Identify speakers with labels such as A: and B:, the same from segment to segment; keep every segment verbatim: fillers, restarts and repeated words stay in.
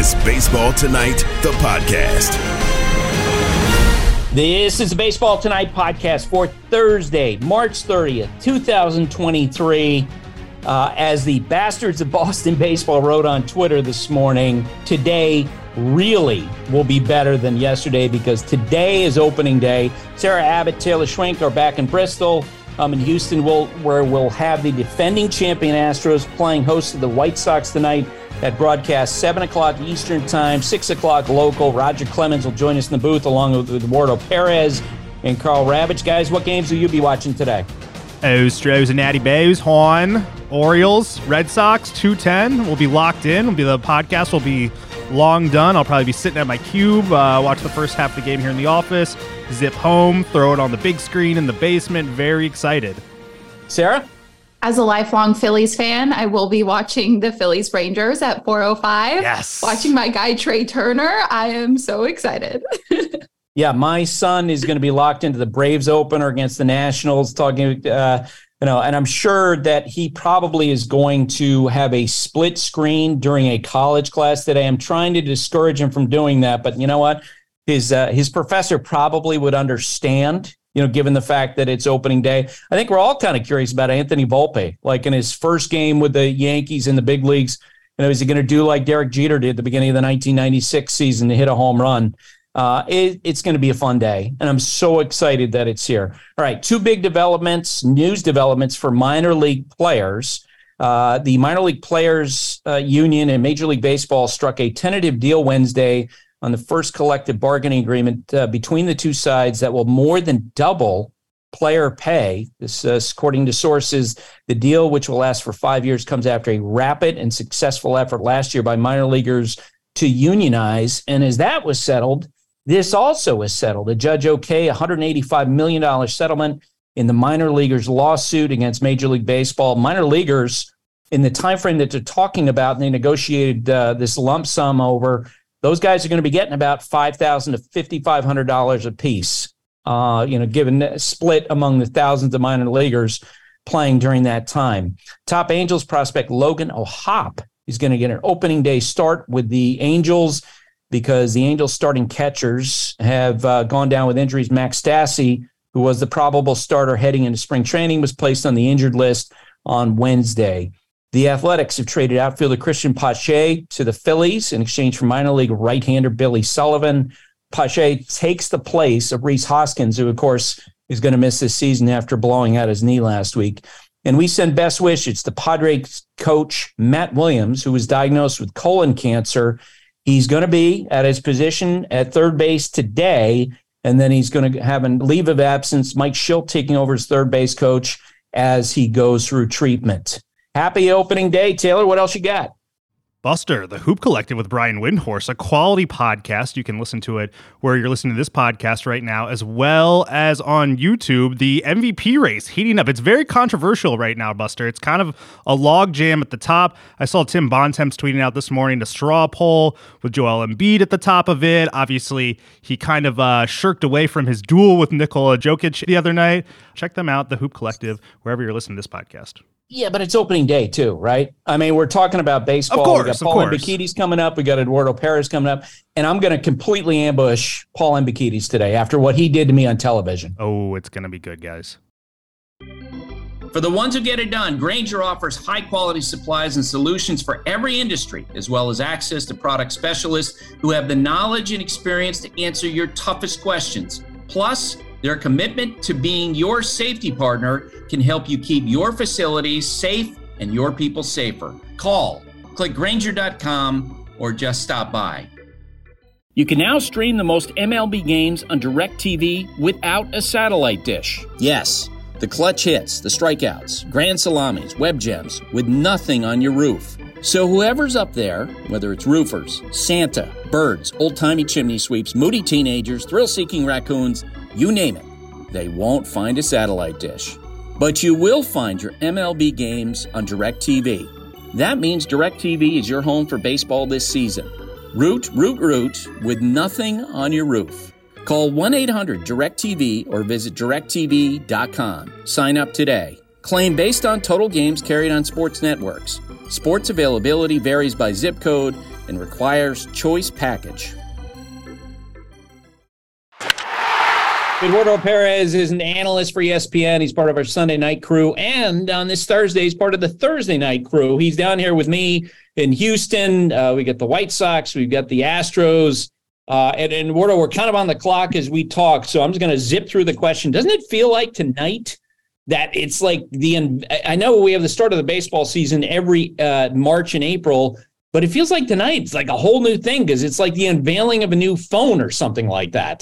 A: is Baseball Tonight, the podcast.
B: This is the Baseball Tonight podcast for Thursday, March thirtieth, twenty twenty-three. Uh, as the Bastards of Boston Baseball wrote on Twitter this morning, today really will be better than yesterday because today is opening day. Sarah Abbott, Taylor Schwenk are back in Bristol. Um, in Houston, we'll, where we'll have the defending champion Astros playing host to the White Sox tonight at broadcast seven o'clock Eastern Time, six o'clock local. Roger Clemens will join us in the booth along with Eduardo Perez and Carl Ravitch. Guys, what games will you be watching today?
C: Astros and Natty Bays, Juan, Orioles, Red Sox, two ten. We'll be locked in. We'll be the podcast will be long done. I'll probably be sitting at my cube, uh, watch the first half of the game here in the office, zip home, throw it on the big screen in the basement. Very excited.
B: Sarah?
D: As a lifelong Phillies fan, I will be watching the Phillies Rangers at four oh five.
C: Yes.
D: Watching my guy Trey Turner. I am so excited.
B: Yeah, my son is going to be locked into the Braves opener against the Nationals, talking, uh, you know, and I'm sure that he probably is going to have a split screen during a college class today. I'm trying to discourage him from doing that, but you know what? His uh, his professor probably would understand, you know, given the fact that it's opening day. I think we're all kind of curious about Anthony Volpe, like in his first game with the Yankees in the big leagues. You know, is he going to do like Derek Jeter did at the beginning of the nineteen ninety-six season to hit a home run? Uh, it, it's going to be a fun day, and I'm so excited that it's here. All right, two big developments, news developments for minor league players. Uh, the Minor League Players uh, Union and Major League Baseball struck a tentative deal Wednesday on the first collective bargaining agreement uh, between the two sides that will more than double player pay. This, uh, according to sources, the deal, which will last for five years, comes after a rapid and successful effort last year by minor leaguers to unionize. And as that was settled, this also was settled. A judge okayed a one hundred eighty-five million dollars settlement in the minor leaguers' lawsuit against Major League Baseball. Minor leaguers, in the time frame that they're talking about, and they negotiated uh, this lump sum over, those guys are going to be getting about five thousand dollars to five thousand five hundred dollars a piece, uh, you know, given split among the thousands of minor leaguers playing during that time. Top Angels prospect Logan O'Hoppe is going to get an opening day start with the Angels, because the Angels starting catchers have uh, gone down with injuries. Max Stassi, who was the probable starter heading into spring training, was placed on the injured list on Wednesday. The Athletics have traded outfielder Christian Pache to the Phillies in exchange for minor league right-hander Billy Sullivan. Pache takes the place of Rhys Hoskins, who, of course, is going to miss this season after blowing out his knee last week. And we send best wishes to Padres coach Matt Williams, who was diagnosed with colon cancer. He's going to be at his position at third base today, and then he's going to have a leave of absence. Mike Schilt taking over as third base coach as he goes through treatment. Happy opening day, Taylor. What else you got?
C: Buster, the Hoop Collective with Brian Windhorst, a quality podcast. You can listen to it where you're listening to this podcast right now, as well as on YouTube. The M V P race heating up. It's very controversial right now, Buster. It's kind of a log jam at the top. I saw Tim Bontemps tweeting out this morning the straw poll with Joel Embiid at the top of it. Obviously, he kind of uh, shirked away from his duel with Nikola Jokic the other night. Check them out, the Hoop Collective, wherever you're listening to this podcast.
B: Yeah, but it's opening day too, right? I mean, we're talking about baseball.
C: Of course,
B: we got Paul Embikides coming up. We got Eduardo Perez coming up. And I'm going to completely ambush Paul Embikides today after what he did to me on television.
C: Oh, it's going to be good, guys.
B: For the ones who get it done, Grainger offers high-quality supplies and solutions for every industry, as well as access to product specialists who have the knowledge and experience to answer your toughest questions. Plus, their commitment to being your safety partner can help you keep your facilities safe and your people safer. Call, click Grainger dot com, or just stop by. You can now stream the most M L B games on DirecTV without a satellite dish. Yes, the clutch hits, the strikeouts, grand salamis, web gems, with nothing on your roof. So whoever's up there, whether it's roofers, Santa, birds, old-timey chimney sweeps, moody teenagers, thrill-seeking raccoons, you name it, they won't find a satellite dish. But you will find your M L B games on DirecTV. That means DirecTV is your home for baseball this season. Root, root, root, with nothing on your roof. Call one eight hundred direct T V or visit direct T V dot com. Sign up today. Claim based on total games carried on sports networks. Sports availability varies by zip code.
E: and requires choice package.
B: Eduardo Perez is an analyst for E S P N. He's part of our Sunday night crew. And on this Thursday, he's part of the Thursday night crew. He's down here with me in Houston. Uh, we got the White Sox. We've got the Astros. Uh, and, and Eduardo, we're kind of on the clock as we talk. So I'm just going to zip through the question. Doesn't it feel like tonight that it's like the – I know we have the start of the baseball season every uh, March and April, but it feels like tonight it's like a whole new thing because it's like the unveiling of a new phone or something like that.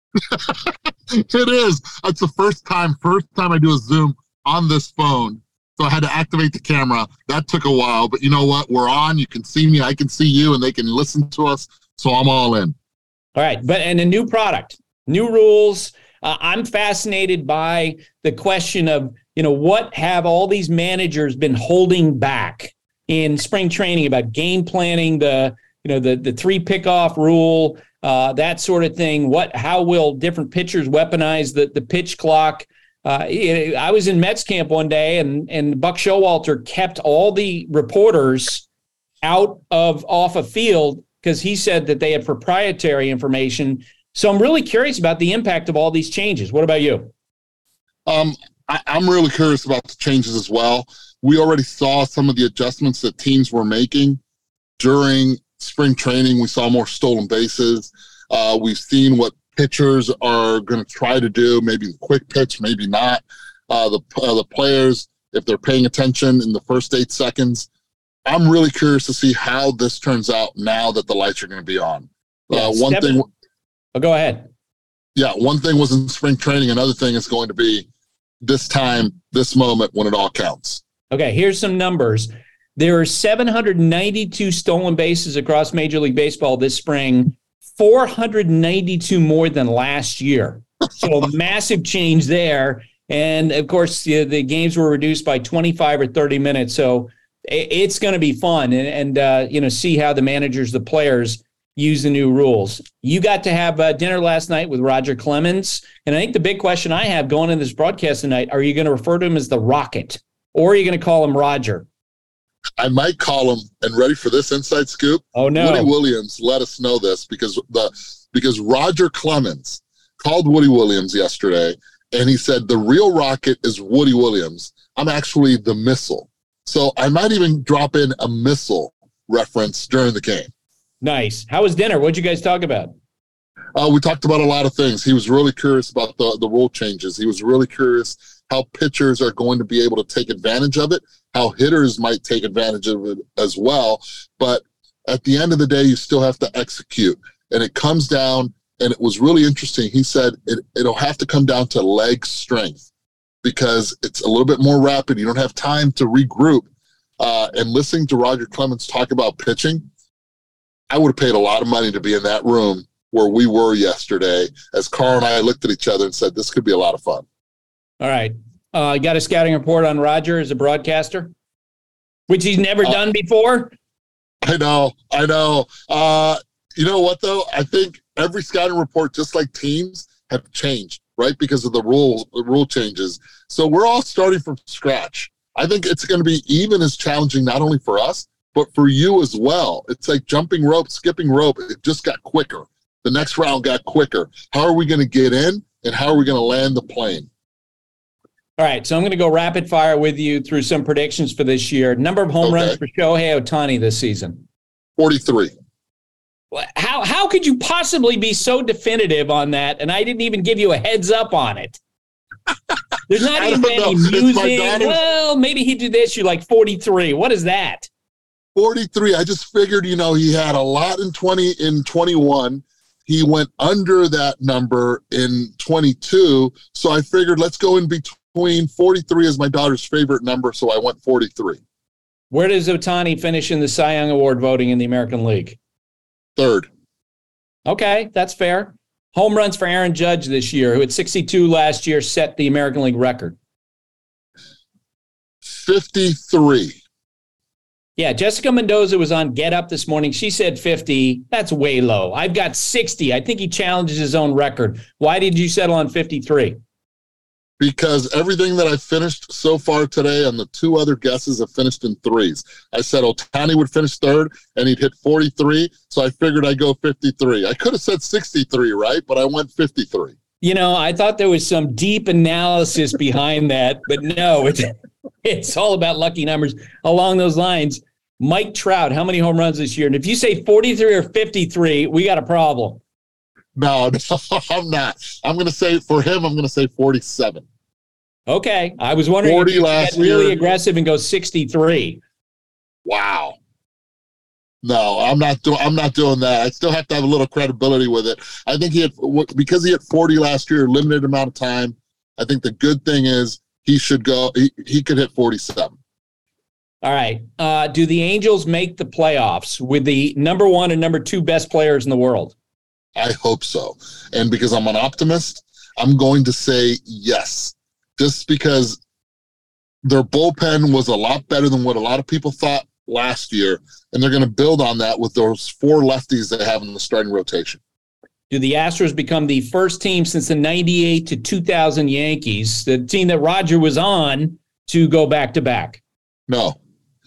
F: It is. It's the first time, first time I do a Zoom on this phone. So I had to activate the camera. That took a while, but you know what? We're on. You can see me. I can see you, and they can listen to us. So I'm all in.
B: All right. But and a new product, new rules. Uh, I'm fascinated by the question of, you know, what have all these managers been holding back in spring training about game planning, the, you know, the, the three pickoff rule, Uh, that sort of thing. What? How will different pitchers weaponize the, the pitch clock? Uh, I was in Mets camp one day, and and Buck Showalter kept all the reporters out of off a field because he said that they had proprietary information. So I'm really curious about the impact of all these changes. What about you?
F: Um, I, I'm really curious about the changes as well. We already saw some of the adjustments that teams were making during spring training. We saw more stolen bases. Uh, we've seen what pitchers are going to try to do, maybe the quick pitch, maybe not. Uh, the uh, the players, if they're paying attention in the first eight seconds. I'm really curious to see how this turns out now that the lights are going to be on.
B: Yeah,
F: uh, one thing.
B: Oh, go ahead.
F: Yeah, one thing was in spring training. Another thing is going to be this time, this moment when it all counts.
B: Okay, here's some numbers. There are seven hundred ninety-two stolen bases across Major League Baseball this spring, four hundred ninety-two more than last year. So a massive change there. And, of course, the, the games were reduced by twenty-five or thirty minutes. So it, it's going to be fun and, and uh, you know, see how the managers, the players use the new rules. You got to have uh, dinner last night with Roger Clemens. And I think the big question I have going into this broadcast tonight, are you going to refer to him as the Rocket or are you going to call him Roger?
F: I might call him, and ready for this inside scoop?
B: Oh, no.
F: Woody Williams let us know this because the because Roger Clemens called Woody Williams yesterday, and he said, the real Rocket is Woody Williams. I'm actually the missile. So I might even drop in a missile reference during the game.
B: Nice. How was dinner? What'd you guys talk about?
F: Uh, we talked about a lot of things. He was really curious about the, the rule changes. He was really curious how pitchers are going to be able to take advantage of it, how hitters might take advantage of it as well. But at the end of the day, you still have to execute. And it comes down, and it was really interesting. He said it, it'll have to come down to leg strength because it's a little bit more rapid. You don't have time to regroup. Uh, and listening to Roger Clemens talk about pitching, I would have paid a lot of money to be in that room where we were yesterday as Carl and I looked at each other and said, this could be a lot of fun.
B: All right. Uh, you got a scouting report on Roger as a broadcaster, which he's never uh, done before?
F: I know. I know. Uh, you know what, though? I think every scouting report, just like teams, have changed, right, because of the rules, the rule changes. So we're all starting from scratch. I think it's going to be even as challenging, not only for us, but for you as well. It's like jumping rope, skipping rope. It just got quicker. The next round got quicker. How are we going to get in, and how are we going to land the plane?
B: All right, so I'm going to go rapid fire with you through some predictions for this year. Number of home
F: okay.
B: runs for Shohei Ohtani this season?
F: forty-three.
B: How how could you possibly be so definitive on that, and I didn't even give you a heads up on it? There's not even any musing. Well, maybe he did this. You're like forty-three. What is that?
F: forty-three. I just figured, you know, he had a lot in twenty in twenty-one. He went under that number in twenty-two. So I figured let's go in between. forty-three is my daughter's favorite number, so I went forty-three.
B: Where does Ohtani finish in the Cy Young Award voting in the American League?
F: Third.
B: Okay, that's fair. Home runs for Aaron Judge this year, who at sixty-two last year set the American League record.
F: fifty-three.
B: Yeah, Jessica Mendoza was on Get Up this morning. She said fifty. That's way low. I've got sixty. I think he challenges his own record. Why did you settle on fifty-three?
F: because everything that I finished so far today and the two other guesses have finished in threes. I said Ohtani would finish third and he'd hit forty-three, so I figured I'd go fifty-three. I could have said sixty-three, right? But I went fifty-three.
B: You know, I thought there was some deep analysis behind that, but no, it's, it's all about lucky numbers. Along those lines, Mike Trout, how many home runs this year? And if you say forty-three or fifty-three, we got a problem.
F: No, no, I'm not. I'm going to say, for him, I'm going to say forty-seven.
B: Okay. I was wondering
F: forty
B: if you
F: last
B: get really
F: year.
B: aggressive and go sixty-three.
F: Wow. No, I'm not doing. I'm not doing that. I still have to have a little credibility with it. I think he had, because he had forty last year, limited amount of time. I think the good thing is he should go. He, he could hit forty-seven.
B: All right. Uh, do the Angels make the playoffs with the number one and number two best players in the world?
F: I hope so. And because I'm an optimist, I'm going to say yes. Just because their bullpen was a lot better than what a lot of people thought last year, and they're going to build on that with those four lefties they have in the starting rotation.
B: Do the Astros become the first team since the ninety-eight to two thousand Yankees, the team that Roger was on, to go back-to-back?
F: No.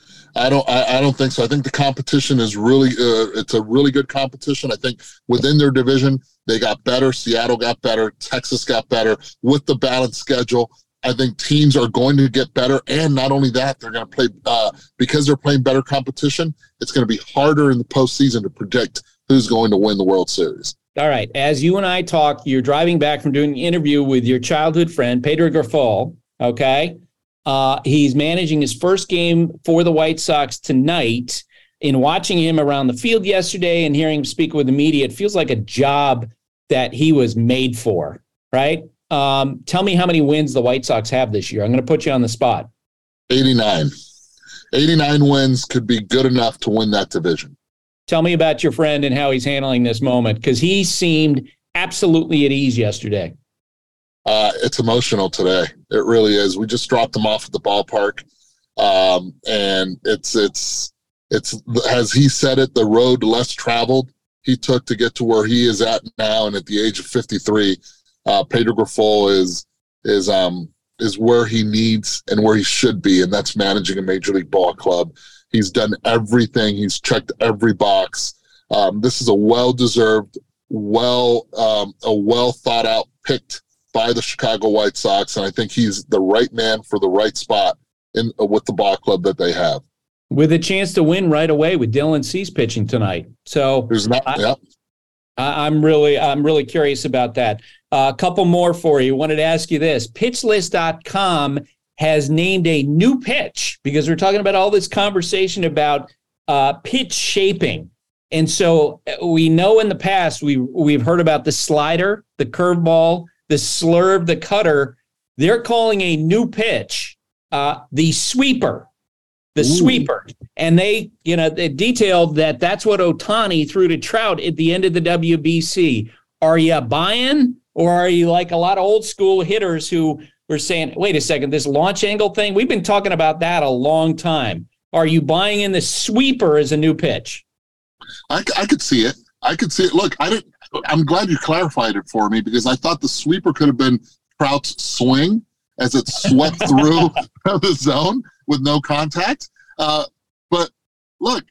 F: I don't. I, I don't think so. I think the competition is really. Uh, it's a really good competition. I think within their division, they got better. Seattle got better. Texas got better with the balanced schedule. I think teams are going to get better, and not only that, they're going to play uh, because they're playing better competition. It's going to be harder in the postseason to predict who's going to win the World Series.
B: All right. As you and I talk, you're driving back from doing an interview with your childhood friend Pedro Grifol. Okay. Uh, he's managing his first game for the White Sox tonight. In watching him around the field yesterday and hearing him speak with the media, it feels like a job that he was made for, right? Um, tell me how many wins the White Sox have this year. I'm going to put you on the spot.
F: eighty-nine. eighty-nine wins could be good enough to win that division.
B: Tell me about your friend and how he's handling this moment, because he seemed absolutely at ease yesterday.
F: Uh, it's emotional today. It really is. We just dropped them off at the ballpark, um, and it's it's it's as he said it, the road less traveled he took to get to where he is at now. And at the age of fifty-three, uh, Pedro Grifol is is um is where he needs and where he should be, and that's managing a major league ball club. He's done everything. He's checked every box. Um, this is a well-deserved, well um, a well thought out picked by the Chicago White Sox, and I think he's the right man for the right spot in uh, with the ball club that they have.
B: With a chance to win right away with Dylan Cease pitching tonight. So
F: There's not,
B: I,
F: yeah.
B: I, I'm really I'm really curious about that. Uh, a couple more for you. Wanted to ask you this. Pitch List dot com has named a new pitch, because we're talking about all this conversation about uh, pitch shaping. And so we know in the past we we've heard about the slider, the curveball, the slurve, the cutter. They're calling a new pitch uh, the sweeper, the
F: Ooh.
B: sweeper. And they, you know, they detailed that that's what Ohtani threw to Trout at the end of the W B C. Are you buying, or are you like a lot of old school hitters who were saying, wait a second, this launch angle thing, we've been talking about that a long time. Are you buying in the sweeper as a new pitch?
F: I, I could see it. I could see it. Look, I didn't. I'm glad you clarified it for me, because I thought the sweeper could have been Trout's swing as it swept through the zone with no contact. Uh, but look,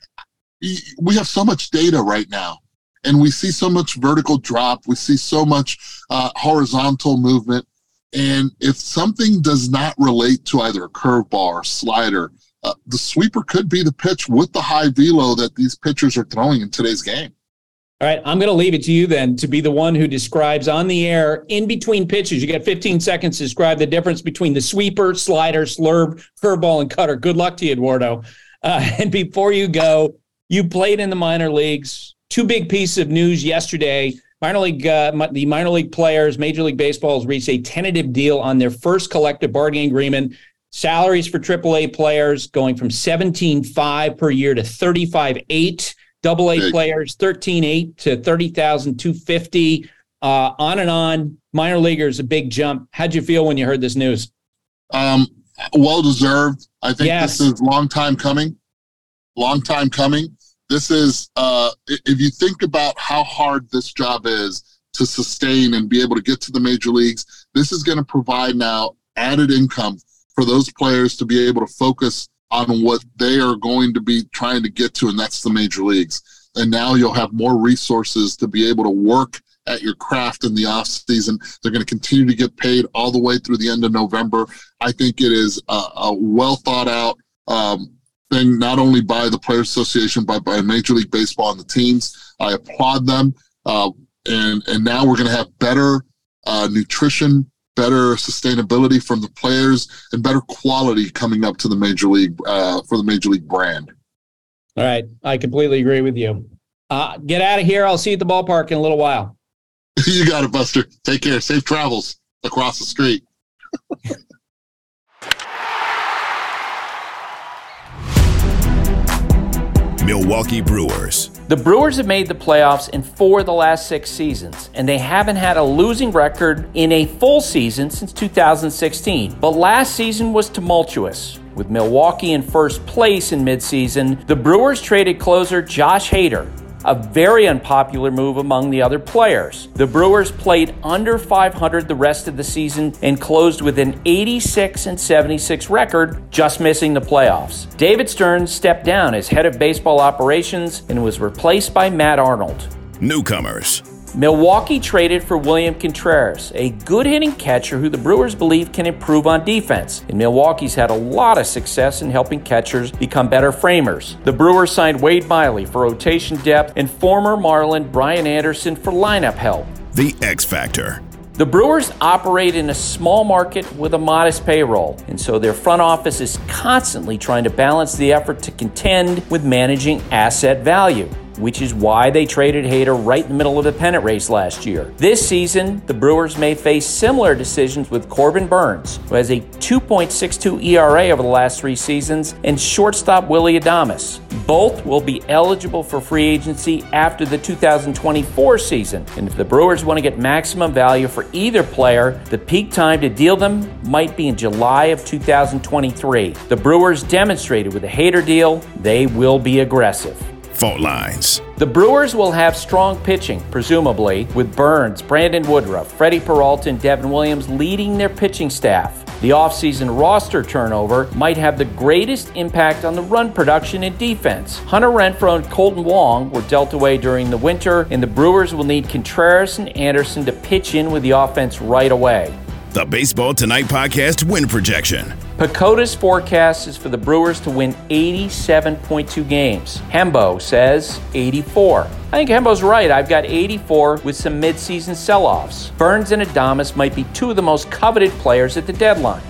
F: we have so much data right now, and we see so much vertical drop. We see so much uh, horizontal movement. And if something does not relate to either a curveball or slider, uh, the sweeper could be the pitch with the high velo that these pitchers are throwing in today's game.
B: All right, I'm going to leave it to you then to be the one who describes on the air, in between pitches. You got fifteen seconds to describe the difference between the sweeper, slider, slurve, curveball, and cutter. Good luck to you, Eduardo. Uh, and before you go, you played in the minor leagues. Two big pieces of news yesterday. Minor league, uh, the minor league players, Major League Baseball has reached a tentative deal on their first collective bargaining agreement. Salaries for triple A players going from seventeen point five per year to thirty-five point eight. Double A
F: Big.
B: players, thirteen point eight to thirty thousand two hundred fifty dollars. Uh, on and on. Minor leaguers, a big jump. How'd you feel when you heard this news?
F: Um, well-deserved. I think
B: Yes.
F: this is long time coming. Long time coming. This is, uh, if you think about how hard this job is, to sustain and be able to get to the major leagues. This is going to provide now added income for those players to be able to focus on what they are going to be trying to get to, and that's the major leagues. And now you'll have more resources to be able to work at your craft in the off season. They're going to continue to get paid all the way through the end of November. I think it is a, a well thought out um, thing, not only by the Players Association, but by Major League Baseball and the teams. I applaud them. Uh, and, and now we're going to have better uh, nutrition, better sustainability from the players, and better quality coming up to the major league uh, for the major league brand.
B: All right. I completely agree with you. Uh, get out of here. I'll see you at the ballpark in a little while.
F: You got it, Buster. Take care. Safe travels across the street.
A: Milwaukee Brewers.
E: The Brewers have made the playoffs in four of the last six seasons, and they haven't had a losing record in a full season since two thousand sixteen. But last season was tumultuous. With Milwaukee in first place in midseason, the Brewers traded closer Josh Hader, a very unpopular move among the other players. The Brewers played under five hundred the rest of the season and closed with an eighty-six and seventy-six record, just missing the playoffs. David Stearns stepped down as head of baseball operations and was replaced by Matt Arnold.
A: Newcomers.
E: Milwaukee traded for William Contreras, a good-hitting catcher who the Brewers believe can improve on defense. And Milwaukee's had a lot of success in helping catchers become better framers. The Brewers signed Wade Miley for rotation depth and former Marlin Brian Anderson for lineup help.
A: The X Factor.
E: The Brewers operate in a small market with a modest payroll, and so their front office is constantly trying to balance the effort to contend with managing asset value, which is why they traded Hader right in the middle of the pennant race last year. This season, the Brewers may face similar decisions with Corbin Burns, who has a two point six two E R A over the last three seasons, and shortstop Willy Adames. Both will be eligible for free agency after the two thousand twenty-four season, and if the Brewers want to get maximum value for either player, the peak time to deal them might be in July of two thousand twenty-three. The Brewers demonstrated with the Hader deal they will be aggressive.
A: Fault lines.
E: The Brewers will have strong pitching, presumably, with Burns, Brandon Woodruff, Freddie Peralta, and Devin Williams leading their pitching staff. The offseason roster turnover might have the greatest impact on the run production and defense. Hunter Renfroe and Colton Wong were dealt away during the winter, and the Brewers will need Contreras and Anderson to pitch in with the offense right away.
A: The Baseball Tonight podcast win projection.
E: Pacoda's forecast is for the Brewers to win eighty-seven point two games. Hembo says eighty-four. I think Hembo's right. I've got eighty-four with some midseason sell-offs. Burns and Adames might be two of the most coveted players at the deadline.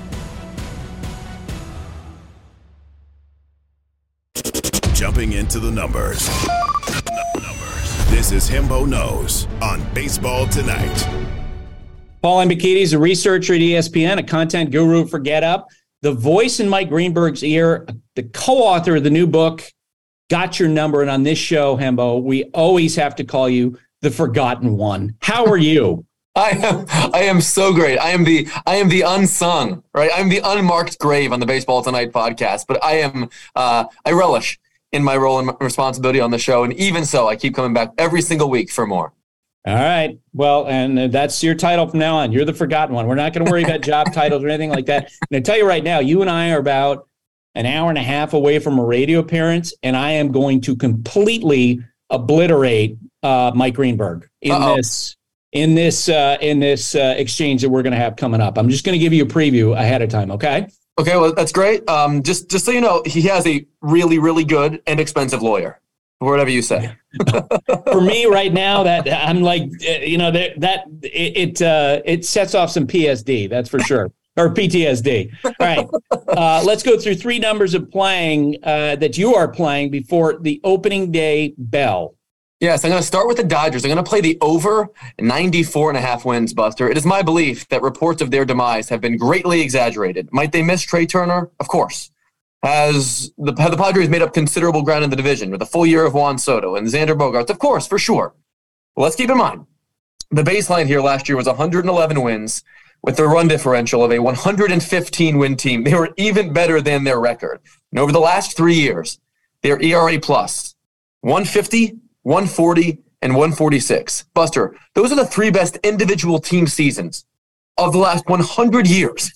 A: Jumping into the numbers. This is Hembo Knows on Baseball Tonight.
B: Paul Hembekides is a researcher at E S P N, a content guru for GetUp, the voice in Mike Greenberg's ear, the co-author of the new book, Got Your Number. And on this show, Hembo, we always have to call you the Forgotten One. How are you?
G: I am I am so great. I am the I am the unsung, right? I'm the unmarked grave on the Baseball Tonight podcast, but I am uh, I relish in my role and responsibility on the show. And even so, I keep coming back every single week for more.
B: All right. Well, and that's your title from now on. You're the Forgotten One. We're not going to worry about job titles or anything like that. And I tell you right now, you and I are about an hour and a half away from a radio appearance, and I am going to completely obliterate uh, Mike Greenberg in Uh-oh. this in this uh, in this uh, exchange that we're going to have coming up. I'm just going to give you a preview ahead of time. Okay.
G: Okay. Well, that's great. Um, just just so you know, he has a really, really good and expensive lawyer. Whatever you say.
B: For me right now, that I'm like, you know, that, that it it, uh, it sets off some P S D, that's for sure, or P T S D. All right, uh, let's go through three numbers of playing uh, that you are playing before the opening day bell.
G: Yes, I'm going to start with the Dodgers. I'm going to play the over ninety-four and a half wins, Buster. It is my belief that reports of their demise have been greatly exaggerated. Might they miss Trey Turner? Of course. Has the, have the Padres made up considerable ground in the division with a full year of Juan Soto and Xander Bogaerts? Of course, for sure. Well, let's keep in mind, the baseline here last year was one hundred eleven wins with a run differential of a one hundred fifteen win team. They were even better than their record. And over the last three years, their E R A plus, one fifty, one forty, and one forty-six. Buster, those are the three best individual team seasons of the last one hundred years.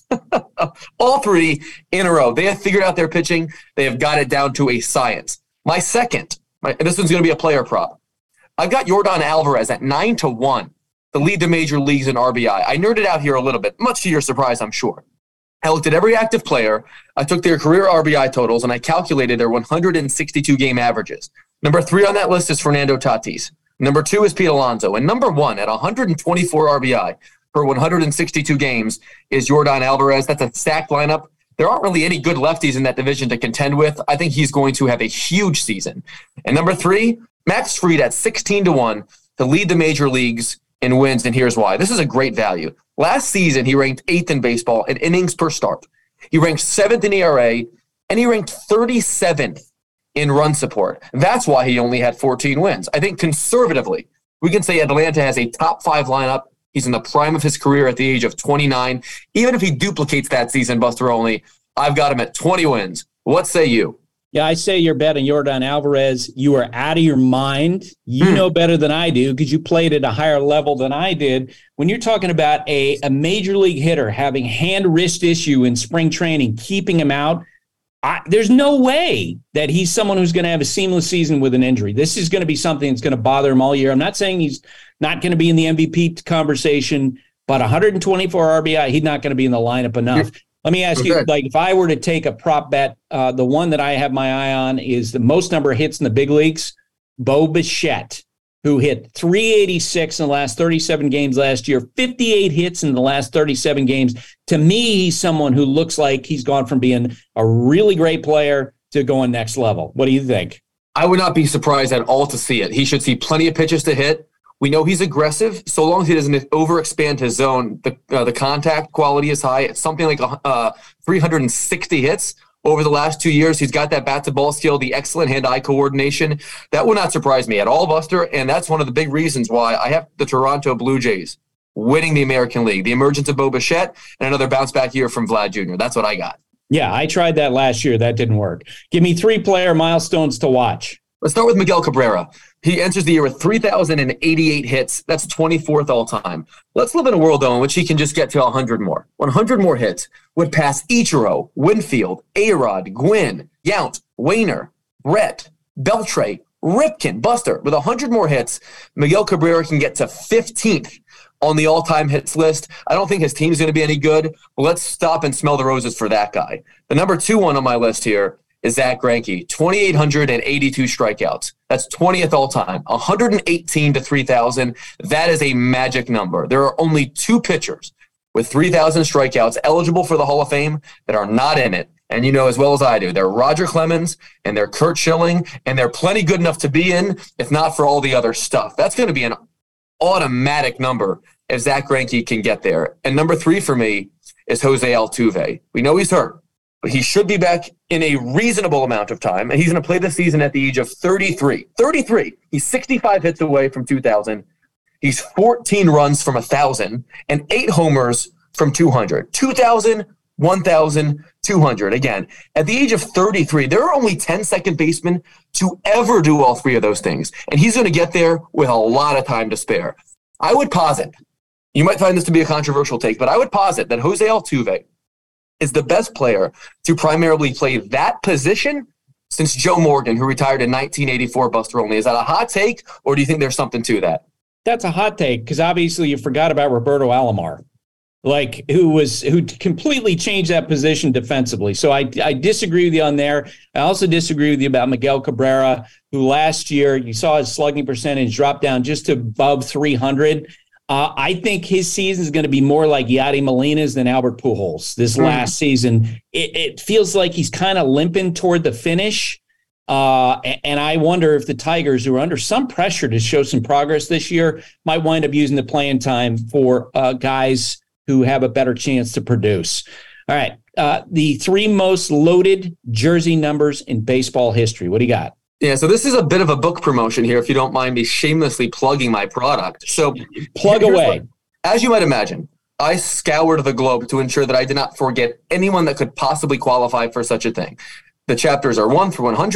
G: All three in a row. They have figured out their pitching. They have got it down to a science. My second, my, and this one's going to be a player prop. I've got Yordan Alvarez at nine to one to lead the major leagues in R B I. I nerded out here a little bit, much to your surprise, I'm sure. I looked at every active player. I took their career R B I totals, and I calculated their one hundred sixty-two game averages. Number three on that list is Fernando Tatis. Number two is Pete Alonso. And number one at one hundred twenty-four R B I per one hundred sixty-two games is Yordan Alvarez. That's a stacked lineup. There aren't really any good lefties in that division to contend with. I think he's going to have a huge season. And number three, Max Fried at sixteen to one to lead the major leagues in wins, and here's why. This is a great value. Last season, he ranked eighth in baseball in innings per start. He ranked seventh in E R A, and he ranked thirty-seventh in run support. That's why he only had fourteen wins. I think conservatively, we can say Atlanta has a top five lineup. He's in the prime of his career at the age of twenty-nine. Even if he duplicates that season, Buster Olney, I've got him at twenty wins. What say you?
B: Yeah, I say you're betting Yordan Alvarez. You are out of your mind. You
G: Hmm.
B: know better than I do because you played at a higher level than I did. When you're talking about a, a major league hitter having hand-wrist issue in spring training, keeping him out, I, there's no way that he's someone who's going to have a seamless season with an injury. This is going to be something that's going to bother him all year. I'm not saying he's not going to be in the M V P conversation, but one hundred twenty-four R B I, he's not going to be in the lineup enough. Let me ask you,
G: Okay.
B: like, if I were to take a prop bet, uh, the one that I have my eye on is the most number of hits in the big leagues, Bo Bichette, who hit three eighty-six in the last thirty-seven games last year, fifty-eight hits in the last thirty-seven games. To me, he's someone who looks like he's gone from being a really great player to going next level. What do you think?
G: I would not be surprised at all to see it. He should see plenty of pitches to hit. We know he's aggressive. So long as he doesn't overexpand his zone, the uh, the contact quality is high. It's something like uh, three hundred sixty hits over the last two years. He's got that bat-to-ball skill, the excellent hand-eye coordination. That would not surprise me at all, Buster, and that's one of the big reasons why I have the Toronto Blue Jays winning the American League. The emergence of Bo Bichette and another bounce-back year from Vlad Junior That's what I got.
B: Yeah, I tried that last year. That didn't work. Give me three player milestones to watch.
G: Let's start with Miguel Cabrera. He enters the year with three thousand eighty-eight hits. That's twenty-fourth all time. Let's live in a world, though, in which he can just get to one hundred more. one hundred more hits would pass Ichiro, Winfield, A-Rod, Gwynn, Yount, Wayner, Brett, Beltre, Ripken, Buster. With one hundred more hits, Miguel Cabrera can get to fifteenth on the all-time hits list. I don't think his team's going to be any good. Well, let's stop and smell the roses for that guy. The number two one on my list here is Zach Greinke, two thousand eight hundred eighty-two strikeouts. That's twentieth all time, one hundred eighteen to three thousand. That is a magic number. There are only two pitchers with three thousand strikeouts eligible for the Hall of Fame that are not in it. And you know as well as I do, they're Roger Clemens and they're Curt Schilling, and they're plenty good enough to be in, if not for all the other stuff. That's going to be an automatic number if Zach Greinke can get there. And number three for me is Jose Altuve. We know he's hurt, but he should be back in a reasonable amount of time, and he's going to play this season at the age of thirty-three. thirty-three. He's sixty-five hits away from two thousand. He's fourteen runs from one thousand and eight homers from two hundred. two thousand, one thousand, two hundred. Again, at the age of thirty-three, there are only ten second basemen to ever do all three of those things, and he's going to get there with a lot of time to spare. I would posit, you might find this to be a controversial take, but I would posit that Jose Altuve is the best player to primarily play that position since Joe Morgan, who retired in nineteen eighty-four, Buster Olney. Is that a hot take, or do you think there's something to that?
B: That's a hot take because obviously you forgot about Roberto Alomar, like who was who completely changed that position defensively. So I I disagree with you on there. I also disagree with you about Miguel Cabrera, who last year you saw his slugging percentage drop down just to above three hundred. Uh, I think his season is going to be more like Yadi Molina's than Albert Pujols this last season. It, it feels like he's kind of limping toward the finish. Uh, and I wonder if the Tigers, who are under some pressure to show some progress this year, might wind up using the playing time for uh, guys who have a better chance to produce. All right. Uh, the three most loaded jersey numbers in baseball history. What do you got?
G: Yeah, so this is a bit of a book promotion here, if you don't mind me shamelessly plugging my product. So
B: Plug away.
G: What, as you might imagine, I scoured the globe to ensure that I did not forget anyone that could possibly qualify for such a thing. The chapters are one through one hundred.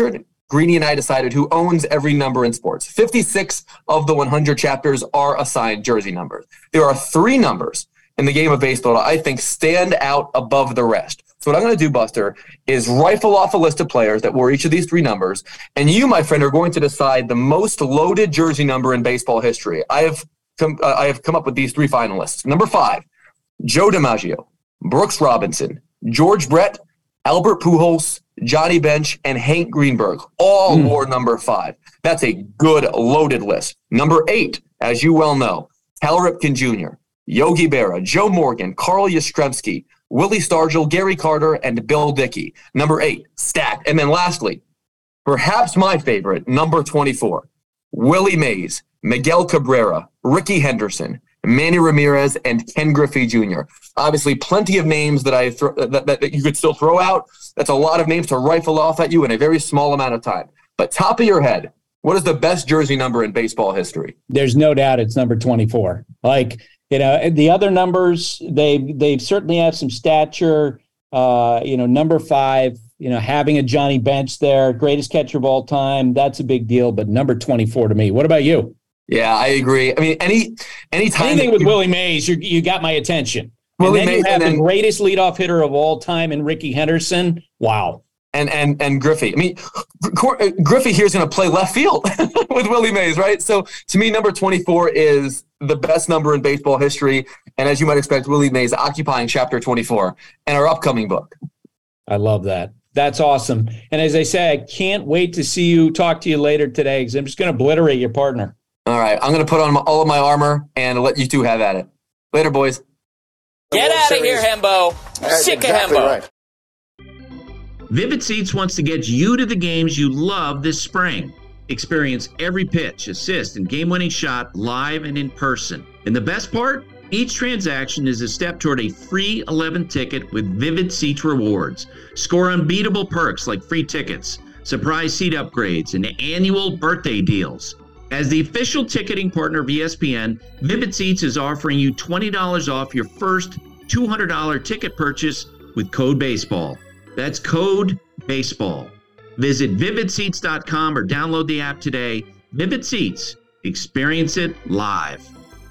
G: Greeny and I decided who owns every number in sports. fifty-six of the one hundred chapters are assigned jersey numbers. There are three numbers in the game of baseball that I think stand out above the rest. So what I'm going to do, Buster, is rifle off a list of players that wore each of these three numbers, and you, my friend, are going to decide the most loaded jersey number in baseball history. I have come, uh, I have come up with these three finalists. Number five, Joe DiMaggio, Brooks Robinson, George Brett, Albert Pujols, Johnny Bench, and Hank Greenberg all mm. wore number five. That's a good loaded list. Number eight, as you well know, Cal Ripken Junior, Yogi Berra, Joe Morgan, Carl Yastrzemski, Willie Stargell, Gary Carter, and Bill Dickey. Number eight, stacked. And then lastly, perhaps my favorite, number twenty-four, Willie Mays, Miguel Cabrera, Ricky Henderson, Manny Ramirez, and Ken Griffey Junior Obviously, plenty of names that I th- that, that, that you could still throw out. That's a lot of names to rifle off at you in a very small amount of time. But top of your head, what is the best jersey number in baseball history?
B: There's no doubt it's number twenty-four. Like, you know, the other numbers, they they certainly have some stature. Uh, you know, number five, you know, having a Johnny Bench there, greatest catcher of all time, that's a big deal. But number twenty-four to me. What about you?
G: Yeah, I agree. I mean, any anytime
B: anything with you, Willie Mays, you you got my attention. Willie and then Mays, you have then, the greatest leadoff hitter of all time in Ricky Henderson. Wow.
G: And and and Griffey. I mean, Griffey here is going to play left field with Willie Mays, right? So to me, number twenty-four is the best number in baseball history. And as you might expect, Willie Mays occupying chapter twenty-four in our upcoming book.
B: I love that. That's awesome. And as I say, I can't wait to see you, talk to you later today, because I'm just going to obliterate your partner.
G: All right. I'm going to put on all of my armor and let you two have at it. Later, boys.
E: Get out of here, Hembo. Sick exactly of Hembo.
H: Right. Vivid Seats wants to get you to the games you love this spring. Experience every pitch, assist, and game-winning shot live and in person. And the best part? Each transaction is a step toward a free eleventh ticket with Vivid Seats rewards. Score unbeatable perks like free tickets, surprise seat upgrades, and annual birthday deals. As the official ticketing partner of E S P N, Vivid Seats is offering you twenty dollars off your first two hundred dollars ticket purchase with code BASEBALL. That's code BASEBALL. Visit vivid seats dot com or download the app today. Vivid Seats. Experience it live.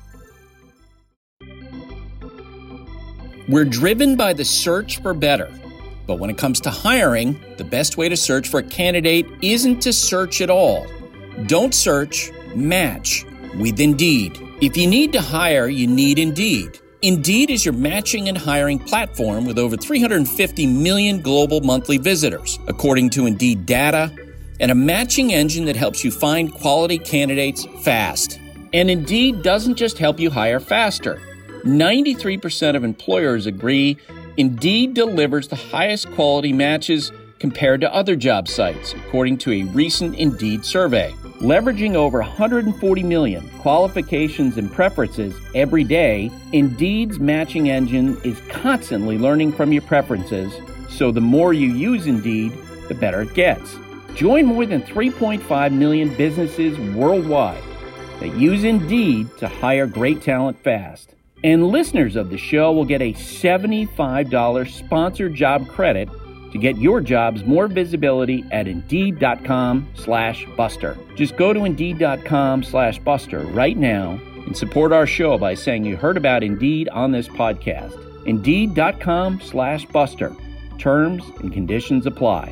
E: We're driven by the search for better. But when it comes to hiring, the best way to search for a candidate isn't to search at all. Don't search, match with Indeed. If you need to hire, you need Indeed. Indeed is your matching and hiring platform with over three hundred fifty million global monthly visitors, according to Indeed data, and a matching engine that helps you find quality candidates fast. And Indeed doesn't just help you hire faster. ninety-three percent of employers agree Indeed delivers the highest quality matches compared to other job sites, according to a recent Indeed survey. Leveraging over one hundred forty million qualifications and preferences every day, Indeed's matching engine is constantly learning from your preferences, so the more you use Indeed, the better it gets. Join more than three point five million businesses worldwide that use Indeed to hire great talent fast. And listeners of the show will get a seventy-five dollars sponsored job credit to get your jobs more visibility at Indeed.com slash Buster. Just go to Indeed.com slash Buster right now and support our show by saying you heard about Indeed on this podcast. Indeed.com slash Buster. Terms and conditions apply.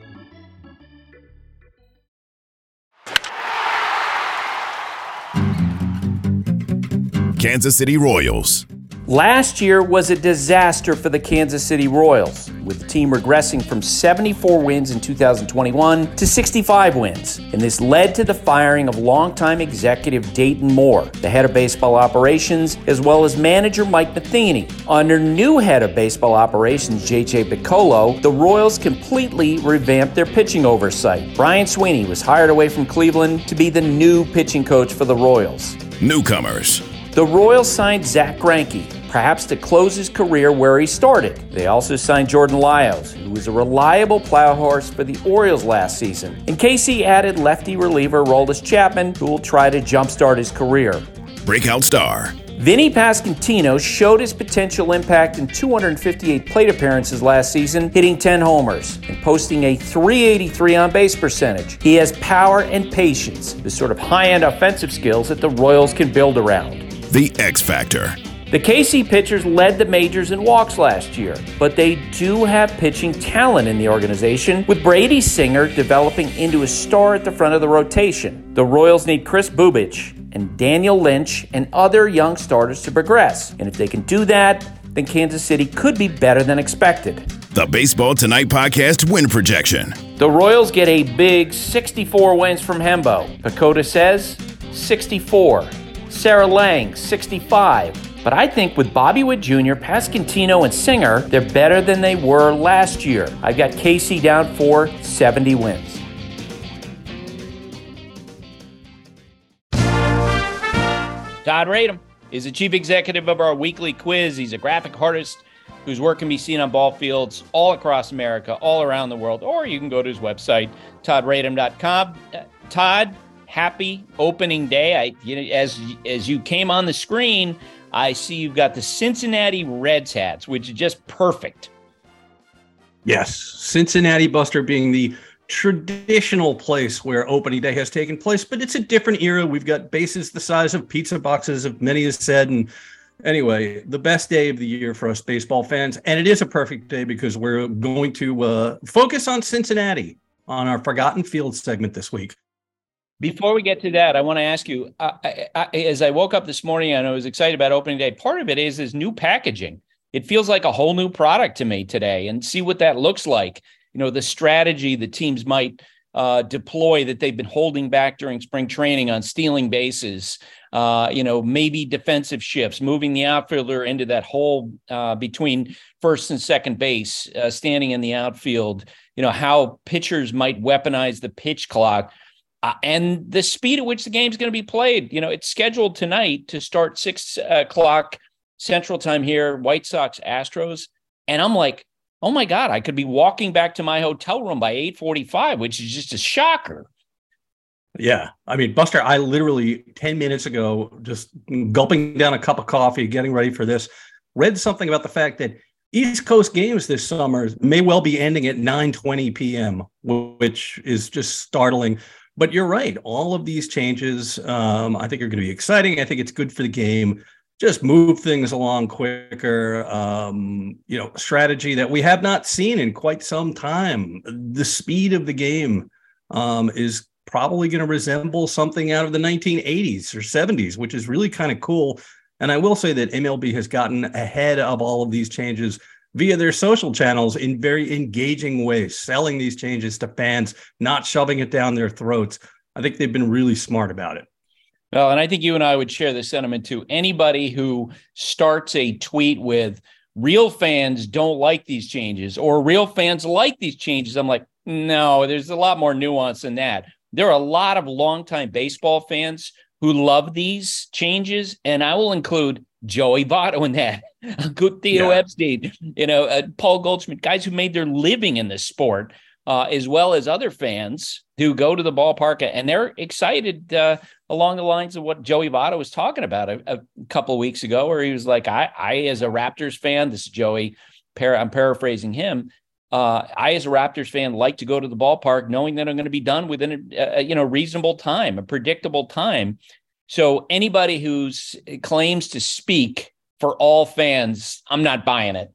A: Kansas City Royals.
E: Last year was a disaster for the Kansas City Royals, with the team regressing from seventy-four wins in two thousand twenty-one to sixty-five wins. And this led to the firing of longtime executive Dayton Moore, the head of baseball operations, as well as manager Mike Matheny. Under new head of baseball operations J J Piccolo, the Royals completely revamped their pitching oversight. Brian Sweeney was hired away from Cleveland to be the new pitching coach for the Royals.
A: Newcomers.
E: The Royals signed Zach Greinke, perhaps to close his career where he started. They also signed Jordan Lyles, who was a reliable plow horse for the Orioles last season. And K C added lefty reliever Aroldis Chapman, who will try to jumpstart his career.
A: Breakout star.
E: Vinny Pasquantino showed his potential impact in two hundred fifty-eight plate appearances last season, hitting ten homers and posting a three eighty-three on-base percentage. He has power and patience, the sort of high-end offensive skills that the Royals can build around.
A: The X Factor.
E: The K C pitchers led the majors in walks last year, but they do have pitching talent in the organization, with Brady Singer developing into a star at the front of the rotation. The Royals need Chris Bubich and Daniel Lynch and other young starters to progress. And if they can do that, then Kansas City could be better than expected.
A: The Baseball Tonight podcast win projection.
E: The Royals get a big sixty-four wins from Hembo. Pacoda says sixty-four. Sarah Lang, sixty-five. But I think with Bobby Witt Junior, Pasquantino, and Singer, they're better than they were last year. I've got K C down for seventy wins. Todd Radom is the chief executive of our weekly quiz. He's a graphic artist whose work can be seen on ball fields all across America, all around the world, or you can go to his website, todd radom dot com. Uh, Todd, happy opening day. I, you know, as as you came on the screen, I see you've got the Cincinnati Reds hats, which is just perfect.
I: Yes, Cincinnati, Buster, being the traditional place where opening day has taken place, but it's a different era. We've got bases the size of pizza boxes, as many has said. And anyway, the best day of the year for us baseball fans. And it is a perfect day because we're going to uh, focus on Cincinnati on our Forgotten Fields segment this week.
E: Before we get to that, I want to ask you, uh, I, I, as I woke up this morning and I was excited about opening day, part of it is this new packaging. It feels like a whole new product to me today, and see what that looks like. You know, the strategy that teams might uh, deploy that they've been holding back during spring training on stealing bases, uh, you know, maybe defensive shifts, moving the outfielder into that hole uh, between first and second base, uh, standing in the outfield, you know, how pitchers might weaponize the pitch clock. Uh, and the speed at which the game's going to be played. You know, it's scheduled tonight to start six o'clock Central Time here, White Sox, Astros. And I'm like, oh my God, I could be walking back to my hotel room by eight forty-five, which is just a shocker.
I: Yeah. I mean, Buster, I literally ten minutes ago, just gulping down a cup of coffee, getting ready for this, read something about the fact that East Coast games this summer may well be ending at nine twenty p.m., which is just startling. But you're right. All of these changes, um, I think, are going to be exciting. I think it's good for the game. Just move things along quicker. Um, you know, strategy that we have not seen in quite some time. The speed of the game um, is probably going to resemble something out of the nineteen eighties or seventies, which is really kind of cool. And I will say that M L B has gotten ahead of all of these changes via their social channels in very engaging ways, selling these changes to fans, not shoving it down their throats. I think they've been really smart about it.
E: Well, and I think you and I would share this sentiment too. Anybody who starts a tweet with real fans don't like these changes or real fans like these changes, I'm like, no, there's a lot more nuance than that. There are a lot of longtime baseball fans who love these changes, and I will include Joey Votto in that, good Theo yeah. Epstein, you know, uh, Paul Goldschmidt, guys who made their living in this sport, uh, as well as other fans who go to the ballpark, and they're excited uh, along the lines of what Joey Votto was talking about a, a couple of weeks ago, where he was like, I, I as a Raptors fan, this is Joey, para, I'm paraphrasing him, uh, I as a Raptors fan like to go to the ballpark knowing that I'm going to be done within a, a you know reasonable time, a predictable time. So anybody who claims to speak for all fans, I'm not buying it.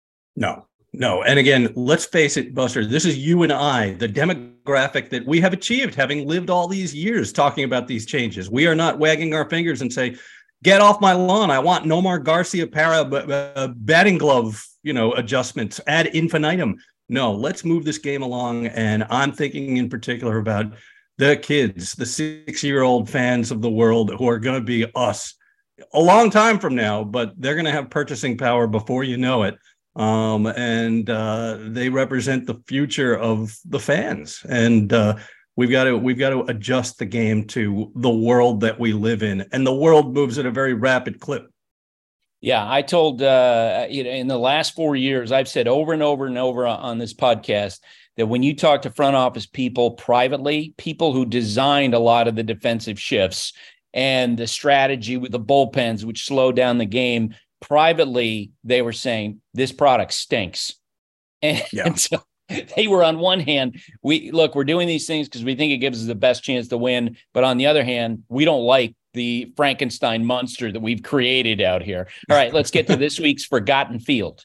I: No, no. And again, let's face it, Buster, this is you and I, the demographic that we have achieved, having lived all these years talking about these changes. We are not wagging our fingers and say, get off my lawn. I want Nomar Garcia para uh, batting glove, you know, adjustments ad infinitum. No, let's move this game along. And I'm thinking in particular about the kids, the six-year-old fans of the world who are going to be us a long time from now, but they're going to have purchasing power before you know it. Um, and uh, they represent the future of the fans. And uh, we've got to we've got to adjust the game to the world that we live in. And the world moves at a very rapid clip.
E: Yeah, I told, uh, you know, in the last four years, I've said over and over and over on this podcast that when you talk to front office people privately, people who designed a lot of the defensive shifts and the strategy with the bullpens, which slowed down the game. Privately, they were saying this product stinks. And, yeah. and so they were, on one hand, we look, we're doing these things because we think it gives us the best chance to win. But on the other hand, we don't like the Frankenstein monster that we've created out here. All right, let's get to this week's Forgotten Field.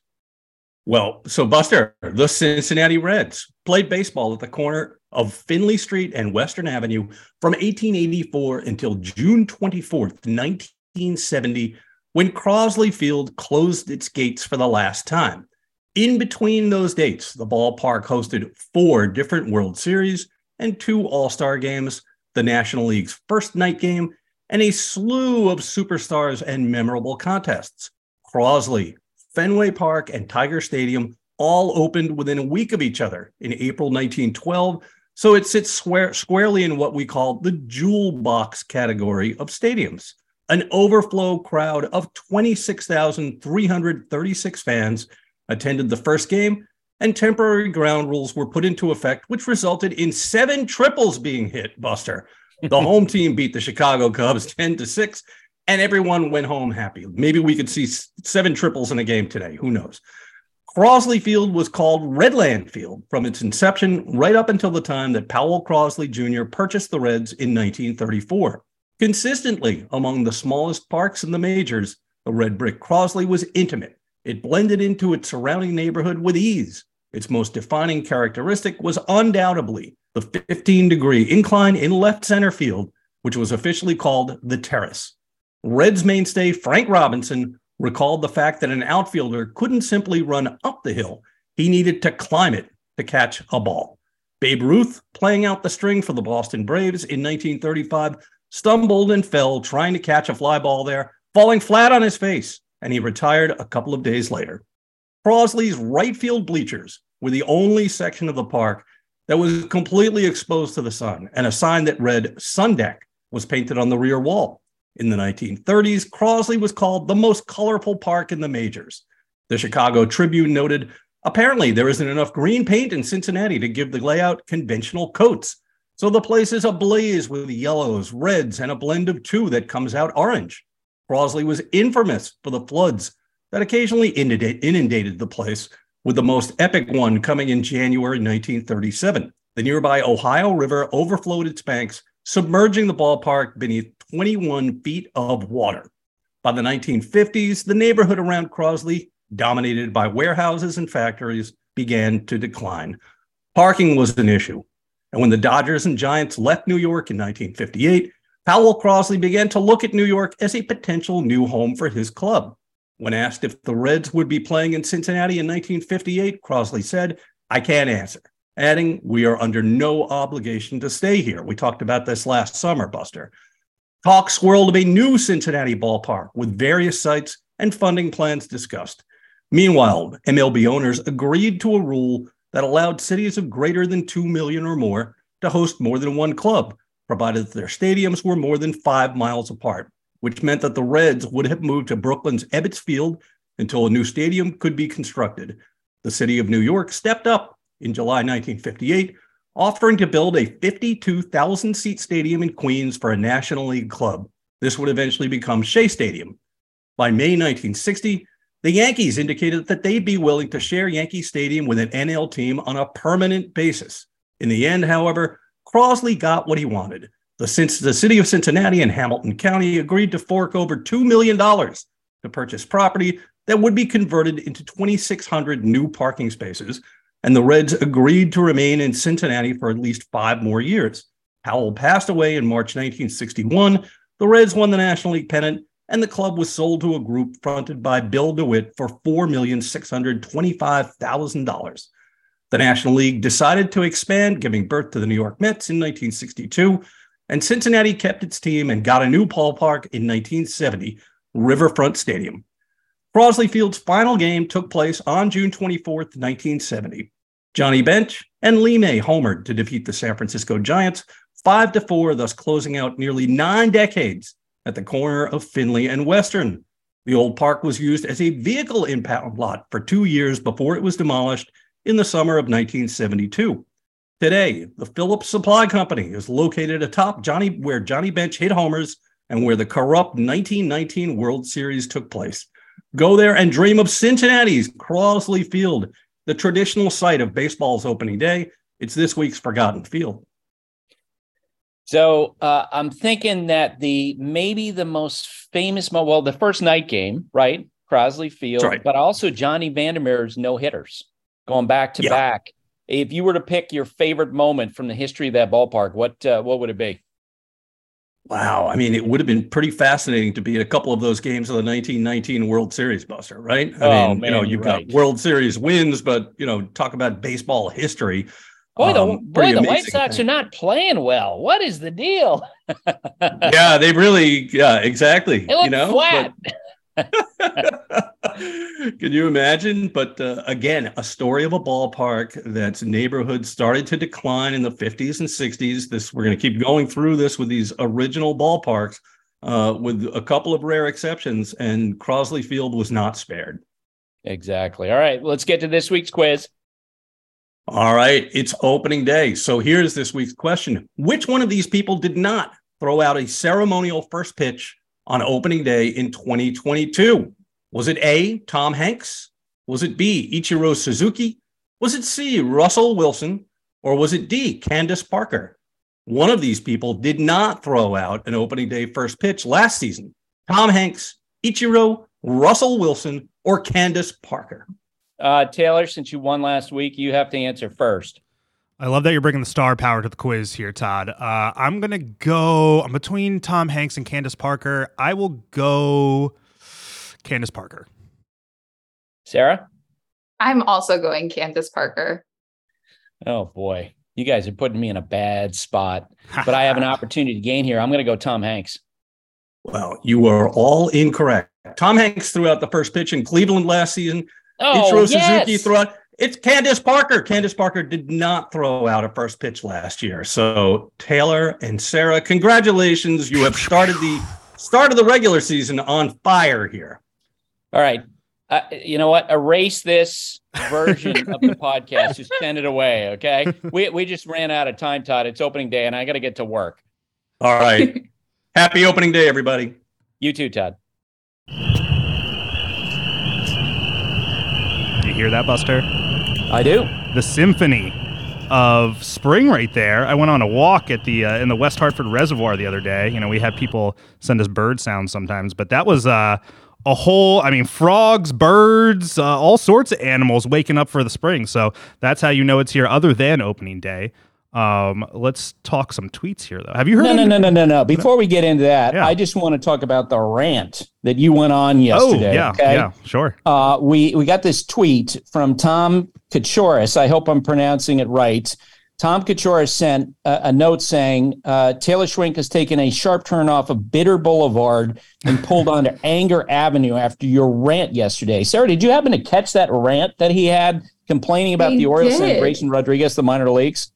I: Well, so Buster, the Cincinnati Reds played baseball at the corner of Finley Street and Western Avenue from eighteen eighty-four until June twenty-fourth, nineteen seventy, when Crosley Field closed its gates for the last time. In between those dates, the ballpark hosted four different World Series and two All-Star games, the National League's first night game, and a slew of superstars and memorable contests. Crosley, Fenway Park, and Tiger Stadium all opened within a week of each other in April nineteen twelve, so it sits square, squarely in what we call the jewel box category of stadiums. An overflow crowd of twenty-six thousand three hundred thirty-six fans attended the first game, and temporary ground rules were put into effect, which resulted in seven triples being hit, Buster. The home team beat the Chicago Cubs ten to six, and everyone went home happy. Maybe we could see seven triples in a game today. Who knows? Crosley Field was called Redland Field from its inception right up until the time that Powell Crosley Junior purchased the Reds in nineteen thirty-four. Consistently among the smallest parks in the majors, the red brick Crosley was intimate. It blended into its surrounding neighborhood with ease. Its most defining characteristic was undoubtedly the fifteen-degree incline in left center field, which was officially called the Terrace. Reds mainstay Frank Robinson recalled the fact that an outfielder couldn't simply run up the hill. He needed to climb it to catch a ball. Babe Ruth, playing out the string for the Boston Braves in nineteen thirty-five, stumbled and fell trying to catch a fly ball there, falling flat on his face, and he retired a couple of days later. Crosley's right field bleachers were the only section of the park that was completely exposed to the sun, and a sign that read "Sun Deck" was painted on the rear wall. In the nineteen thirties, Crosley was called the most colorful park in the majors. The Chicago Tribune noted, apparently there isn't enough green paint in Cincinnati to give the layout conventional coats, so the place is ablaze with yellows, reds, and a blend of two that comes out orange. Crosley was infamous for the floods that occasionally inundated the place, with the most epic one coming in January nineteen thirty-seven. The nearby Ohio River overflowed its banks, submerging the ballpark beneath twenty-one feet of water. By the nineteen fifties, the neighborhood around Crosley, dominated by warehouses and factories, began to decline. Parking was an issue, and when the Dodgers and Giants left New York in nineteen fifty-eight, Powell Crosley began to look at New York as a potential new home for his club. When asked if the Reds would be playing in Cincinnati in nineteen fifty-eight, Crosley said, "I can't answer," adding, "We are under no obligation to stay here." We talked about this last summer, Buster. Talk swirled of a new Cincinnati ballpark with various sites and funding plans discussed. Meanwhile, M L B owners agreed to a rule that allowed cities of greater than two million or more to host more than one club, provided that their stadiums were more than five miles apart, which meant that the Reds would have moved to Brooklyn's Ebbets Field until a new stadium could be constructed. The city of New York stepped up in July nineteen fifty-eight, offering to build a fifty-two thousand seat stadium in Queens for a National League club. This would eventually become Shea Stadium. By May nineteen sixty, the Yankees indicated that they'd be willing to share Yankee Stadium with an N L team on a permanent basis. In the end, however, Crosley got what he wanted. The, the city of Cincinnati and Hamilton County agreed to fork over two million dollars to purchase property that would be converted into twenty-six hundred new parking spaces, and the Reds agreed to remain in Cincinnati for at least five more years. Powell passed away in March nineteen sixty-one. The Reds won the National League pennant, and the club was sold to a group fronted by Bill DeWitt for four million six hundred twenty-five thousand dollars. The National League decided to expand, giving birth to the New York Mets in nineteen sixty-two, and Cincinnati kept its team and got a new ballpark in nineteen seventy, Riverfront Stadium. Crosley Field's final game took place on June twenty-fourth, nineteen seventy. Johnny Bench and Lee May homered to defeat the San Francisco Giants five to four, thus closing out nearly nine decades at the corner of Finley and Western. The old park was used as a vehicle impound lot for two years before it was demolished in the summer of nineteen seventy-two. Today, the Phillips Supply Company is located atop Johnny, where Johnny Bench hit homers and where the corrupt nineteen nineteen World Series took place. Go there and dream of Cincinnati's Crosley Field, the traditional site of baseball's opening day. It's this week's Forgotten Field.
E: So uh, I'm thinking that the maybe the most famous, mo- well, the first night game, right? Crosley Field,
I: right.
E: But also Johnny Vandermeer's no-hitters going back to
I: yeah.
E: back. If you were to pick your favorite moment from the history of that ballpark, what uh, what would it be?
I: Wow. I mean, it would have been pretty fascinating to be at a couple of those games of the nineteen nineteen World Series, Buster, right? I
E: oh,
I: mean,
E: man,
I: you know, you've
E: right.
I: got World Series wins, but, you know, talk about baseball history.
E: Boy, the,
I: um,
E: boy, the White Sox
I: thing.
E: are not playing well. What is the deal?
I: yeah, they really, yeah, exactly.
E: They look
I: you know,
E: flat.
I: But, can you imagine? But uh, again, a story of a ballpark that's neighborhood started to decline in the fifties and sixties. This we're going to keep going through this with these original ballparks, uh, with a couple of rare exceptions, and Crosley Field was not spared.
E: Exactly. All right, let's get to this week's quiz.
I: All right, it's opening day. So here's this week's question. Which one of these people did not throw out a ceremonial first pitch on opening day in twenty twenty-two? Was it A, Tom Hanks? Was it B, Ichiro Suzuki? Was it C, Russell Wilson? Or was it D, Candace Parker? One of these people did not throw out an opening day first pitch last season. Tom Hanks, Ichiro, Russell Wilson, or Candace Parker?
E: Uh, Taylor, since you won last week, you have to answer first.
C: I love that you're bringing the star power to the quiz here, Todd. Uh, I'm going to go I'm between Tom Hanks and Candace Parker. I will go Candace Parker.
E: Sarah?
D: I'm also going Candace Parker.
E: Oh, boy. You guys are putting me in a bad spot, but I have an opportunity to gain here. I'm going to go Tom Hanks.
I: Well, you are all incorrect. Tom Hanks threw out the first pitch in Cleveland last season.
E: Oh,
I: Ichiro
E: yes.
I: Suzuki threw out. It's Candace Parker. Candace Parker did not throw out a first pitch last year. So Taylor and Sarah, congratulations. You have started the start of the regular season on fire here.
E: All right. Uh, you know what? Erase this version of the podcast. Just send it away, okay? We we just ran out of time, Todd. It's opening day, and I got to get to work.
I: All right. Happy opening day, everybody.
E: You too, Todd.
C: You hear that, Buster?
B: I do.
C: The symphony of spring right there. I went on a walk at the uh, in the West Hartford Reservoir the other day. You know, we have people send us bird sounds sometimes, but that was uh, a whole, I mean, frogs, birds, uh, all sorts of animals waking up for the spring. So that's how you know it's here other than opening day. Um, let's talk some tweets here, though. Have you heard?
B: No,
C: of
B: no, no, no, no, no. Before we get into that,
C: Yeah.
B: I just want to talk about the rant that you went on yesterday.
C: Oh, yeah,
B: okay?
C: yeah, sure.
B: Uh, we we got this tweet from Tom Kachoris. I hope I'm pronouncing it right. Tom Kachoris sent a, a note saying uh, Taylor Schwenk has taken a sharp turn off of Bitter Boulevard and pulled onto Anger Avenue after your rant yesterday. Sarah, did you happen to catch that rant that he had complaining about
D: I
B: the Orioles
D: did.
B: and Grayson Rodriguez, the minor leagues?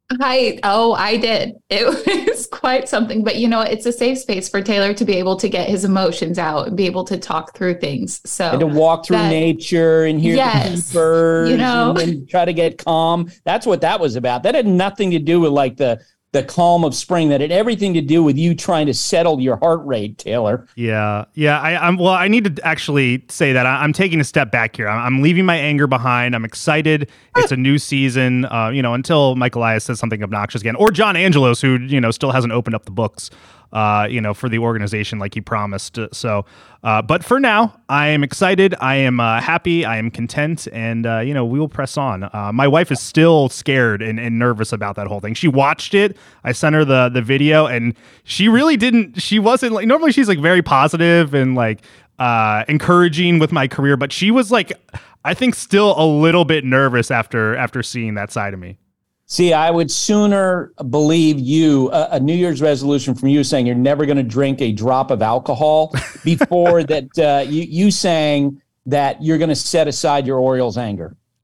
D: I oh, I did. It was quite something, but you know, it's a safe space for Taylor to be able to get his emotions out and be able to talk through things. So
B: And to walk through
D: that-
B: nature and hear
D: Yes,
B: the birds,
D: you know.
B: and then try to get calm. That's what that was about. That had nothing to do with like the the calm of spring. That had everything to do with you trying to settle your heart rate, Taylor.
C: Yeah, yeah. I, I'm well. I need to actually say that I, I'm taking a step back here. I'm, I'm leaving my anger behind. I'm excited. It's a new season. Uh, you know, until Mike Elias says something obnoxious again, or John Angelos, who you know still hasn't opened up the books. Uh, you know, for the organization like he promised. So, uh, but for now, I am excited. I am uh, happy. I am content, and uh, you know, we will press on. Uh, my wife is still scared and, and nervous about that whole thing. She watched it. I sent her the the video, and she really didn't. She wasn't like normally. She's like very positive and like uh, encouraging with my career, but she was like, I think, still a little bit nervous after after seeing that side of me.
B: See, I would sooner believe you, a, a New Year's resolution from you saying you're never going to drink a drop of alcohol before that uh, you, you saying that you're going to set aside your Orioles anger.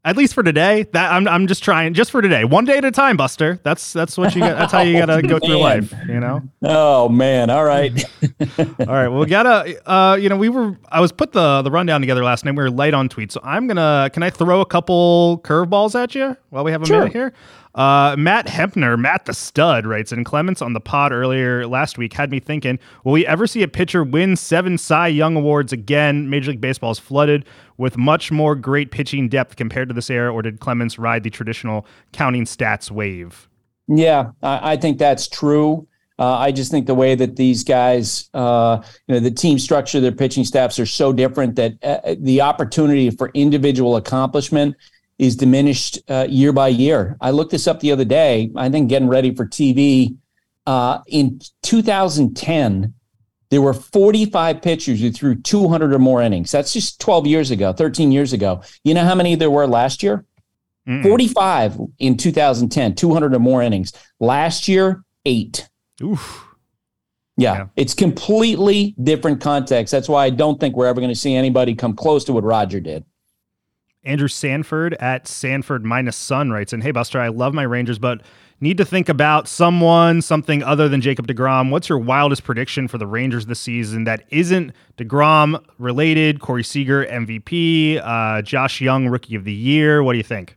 C: At least for today. That I'm I'm just trying, just for today. One day at a time, Buster. That's that's what you got. That's how you gotta go through life, you know?
B: Oh man. All right.
C: All right. Well, we gotta uh, you know, we were I was put the the rundown together last night. We were light on tweets. So I'm gonna can I throw a couple curveballs at you while we have a
B: Sure.
C: minute here? Uh, Matt Hempner, Matt the Stud, writes, and Clements on the pod earlier last week had me thinking, will we ever see a pitcher win seven Cy Young Awards again? Major League Baseball is flooded with much more great pitching depth compared to this era, or did Clements ride the traditional counting stats wave?
B: Yeah, I, I think that's true. Uh, I just think the way that these guys, uh, you know, the team structure, their pitching staffs are so different that uh, the opportunity for individual accomplishment is diminished uh, year by year. I looked this up the other day. I think getting ready for T V. Uh, in two thousand ten, there were forty-five pitchers who threw two hundred or more innings. That's just twelve years ago, thirteen years ago. You know how many there were last year? Mm-mm. forty-five in two thousand ten, two hundred or more innings. Last year, eight.
C: Oof.
B: Yeah,
C: yeah,
B: it's completely different context. That's why I don't think we're ever going to see anybody come close to what Roger did.
C: Andrew Sanford at Sanford minus Sun writes, and hey, Buster, I love my Rangers, but need to think about someone, something other than Jacob deGrom. What's your wildest prediction for the Rangers this season that isn't deGrom related? Corey Seager, M V P, uh, Josh Young, Rookie of the Year. What do you think?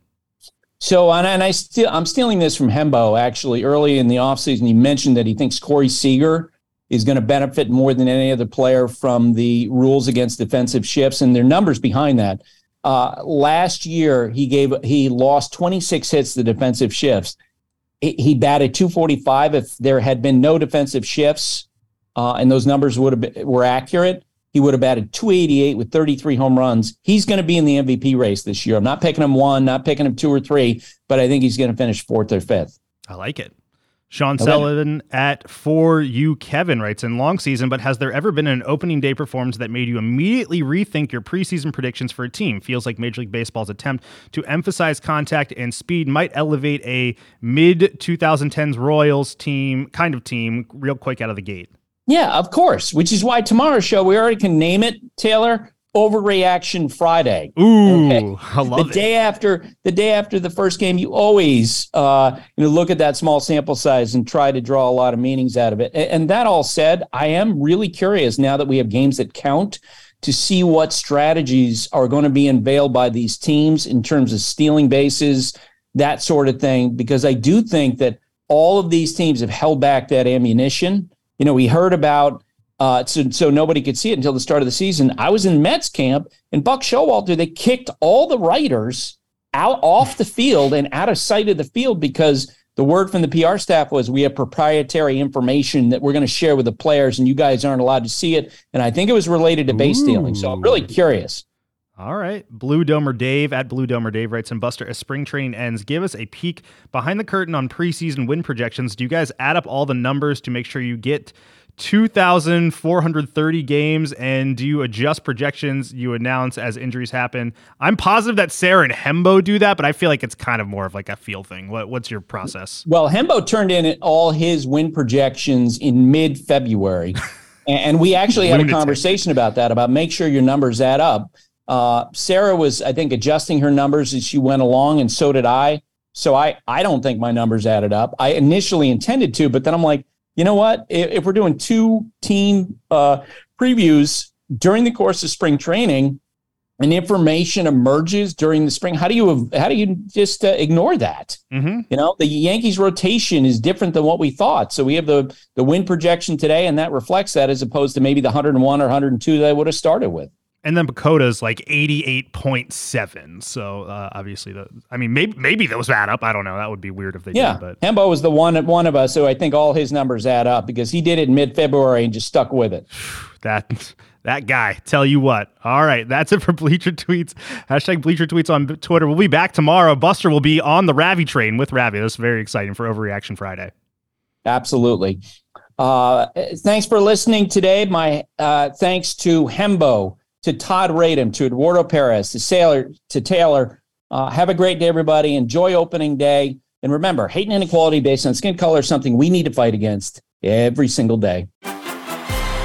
B: So, and, and I still, I'm stealing this from Hembo, actually. Early in the offseason, he mentioned that he thinks Corey Seager is going to benefit more than any other player from the rules against defensive shifts, and their numbers behind that. Uh, last year, he gave he lost twenty-six hits to defensive shifts. He, he batted two forty-five. If there had been no defensive shifts, uh, and those numbers would have been, were accurate, he would have batted two eighty-eight with thirty-three home runs. He's going to be in the M V P race this year. I'm not picking him one, not picking him two or three, but I think he's going to finish fourth or fifth.
C: I like it. Sean
B: Okay.
C: Sullivan at For You Kevin writes, in long season, but has there ever been an opening day performance that made you immediately rethink your preseason predictions for a team? Feels like Major League Baseball's attempt to emphasize contact and speed might elevate a mid twenty tens Royals team, kind of team, real quick out of the gate.
B: Yeah, of course, which is why tomorrow's show, we already can name it, Taylor, Overreaction Friday.
C: Ooh,
B: okay?
C: I love
B: the
C: it.
B: day after the day after the first game, you always uh, you know look at that small sample size and try to draw a lot of meanings out of it. And, and that all said, I am really curious now that we have games that count to see what strategies are going to be unveiled by these teams in terms of stealing bases, that sort of thing, because I do think that all of these teams have held back that ammunition. You know, we heard about Uh, so, so nobody could see it until the start of the season. I was in Mets camp, and Buck Showalter, they kicked all the writers out off the field and out of sight of the field because the word from the P R staff was, we have proprietary information that we're going to share with the players, and you guys aren't allowed to see it. And I think it was related to base stealing. So I'm really curious.
C: All right. Blue Domer Dave at Blue Domer Dave writes, and Buster, as spring training ends, give us a peek behind the curtain on preseason win projections. Do you guys add up all the numbers to make sure you get two thousand four hundred thirty games, and do you adjust projections you announce as injuries happen? I'm positive that Sarah and Hembo do that, but I feel like it's kind of more of like a feel thing. What, what's your process?
B: Well, Hembo turned in all his win projections in mid-February, and we actually had a conversation about that, about make sure your numbers add up. Uh, Sarah was, I think, adjusting her numbers as she went along, and so did I. So I, I don't think my numbers added up. I initially intended to, but then I'm like, you know what? If, if we're doing two team uh, previews during the course of spring training, and information emerges during the spring, how do you how do you just uh, ignore that?
C: Mm-hmm.
B: You know, the Yankees rotation is different than what we thought. So we have the the win projection today, and that reflects that, as opposed to maybe the one hundred one or one hundred two that I would have started with.
C: And then Pacoda's like eighty-eight point seven. So uh, obviously, the I mean, maybe maybe those add up. I don't know. That would be weird if they
B: yeah.
C: did. But
B: Hembo was the one one of us who I think all his numbers add up, because he did it in mid-February and just stuck with it.
C: that that guy, tell you what. All right, that's it for Bleacher Tweets. Hashtag Bleacher Tweets on Twitter. We'll be back tomorrow. Buster will be on the Ravi train with Ravi. That's very exciting for Overreaction Friday.
B: Absolutely. Uh, thanks for listening today. My uh, thanks to Hembo, to Todd Radom, to Eduardo Perez, to Sailor, to Taylor. Uh, have a great day, everybody. Enjoy opening day. And remember, hate and inequality based on skin color is something we need to fight against every single day.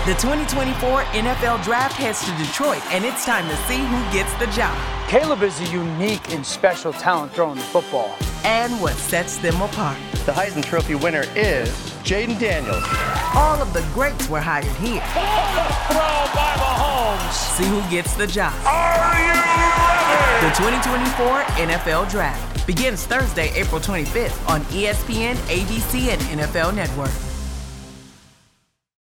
J: The twenty twenty-four N F L Draft heads to Detroit, and it's time to see who gets the job.
K: Caleb is a unique and special talent throwing the football.
J: And what sets them apart.
L: The Heisman Trophy winner is Jaden Daniels.
J: All of the greats were hired here.
M: Throw by Mahomes.
J: See who gets the job.
M: Are you ready?
J: The twenty twenty-four N F L Draft begins Thursday, April twenty-fifth on E S P N, A B C, and N F L Network.